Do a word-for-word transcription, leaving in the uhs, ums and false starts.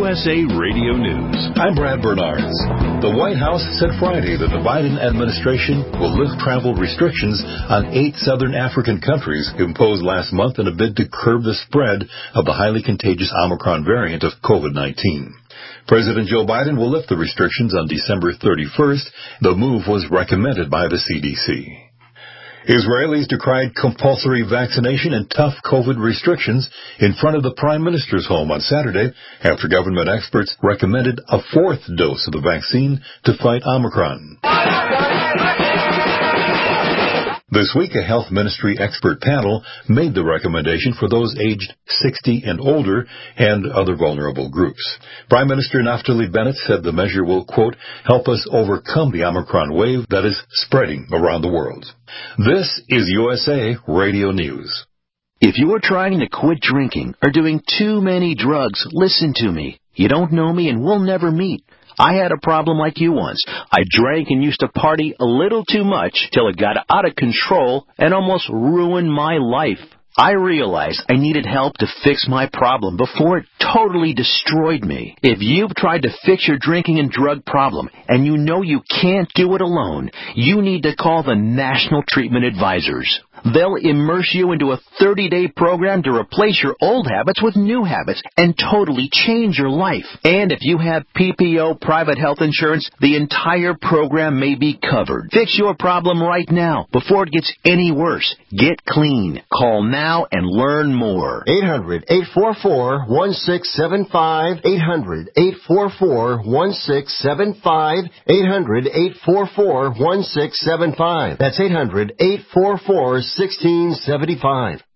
S A Radio News. I'm Brad Bernards. The White House said Friday that the Biden administration will lift travel restrictions on eight southern African countries imposed last month in a bid to curb the spread of the highly contagious Omicron variant of COVID nineteen. President Joe Biden will lift the restrictions on December thirty-first. The move was recommended by the C D C. Israelis decried compulsory vaccination and tough COVID restrictions in front of the Prime Minister's home on Saturday after government experts recommended a fourth dose of the vaccine to fight Omicron. This week, a health ministry expert panel made the recommendation for those aged sixty and older and other vulnerable groups. Prime Minister Naftali Bennett said the measure will, quote, help us overcome the Omicron wave that is spreading around the world. This is U S A Radio News. If you are trying to quit drinking or doing too many drugs, listen to me. You don't know me and we'll never meet. I had a problem like you once. I drank and used to party a little too much till it got out of control and almost ruined my life. I realized I needed help to fix my problem before it totally destroyed me. If you've tried to fix your drinking and drug problem and you know you can't do it alone, you need to call the National Treatment Advisors. They'll immerse you into a thirty-day program to replace your old habits with new habits and totally change your life. And if you have P P O private health insurance, the entire program may be covered. Fix your problem right now before it gets any worse. Get clean. Call now and learn more. eight hundred, eight four four, one six seven five. eight hundred, eight four four, one six seven five. eight hundred, eight four four, one six seven five. That's eight hundred, eight four four, one six seven five.